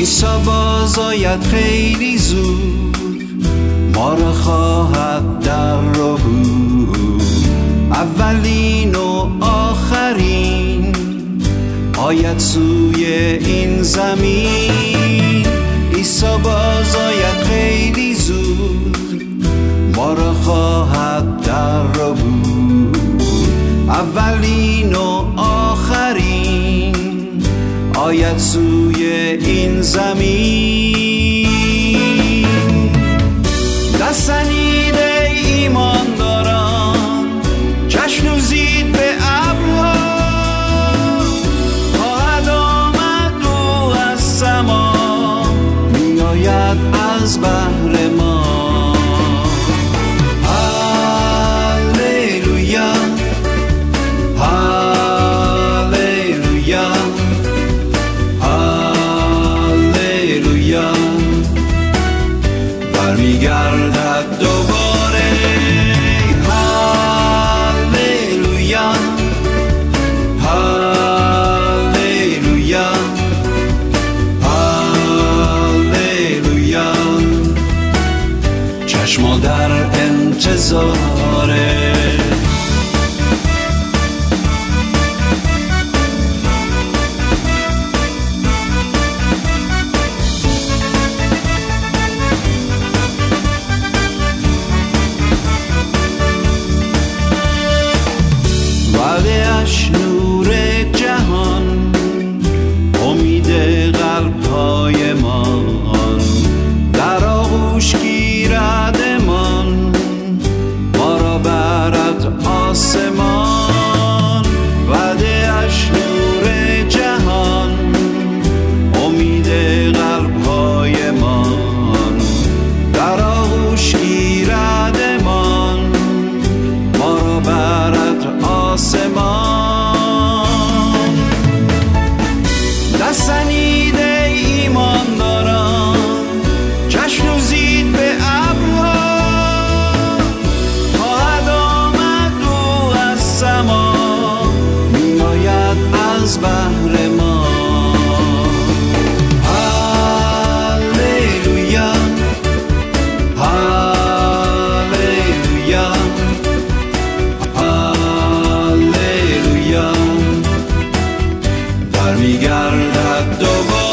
عیسی باز آید خیلی زود، ما را خواهد در رو بود. اولین و آخرین آید سوی این زمین. عیسی باز آید خیلی زود، ما را خواهد در رو بود. اولین و آخرین آید سوی این زمین. دستنید ایمان داران، چشم دوزید به ابرها، خواهد آمد او از سما، می آید از بحر ما. هاللویا هاللویا هاللویا، برمیگردد دوباره. هاللویا هاللویا هاللویا، چشما در انتظاره. وعده‌اش نور جهان، امید قلب‌های من، در آغوش گیردمان، ما را برد آسمان. وعده‌اش نور جهان، امید قلب‌های من، در آغوش گیردمان، ما را برد آسمان. دستنید ایمان داران، چشم دوزید به ابرها، خواهد آمد او از سما، می آید از بحر ما. هاللویا هاللویا هاللویا، برمیگردد دوباره.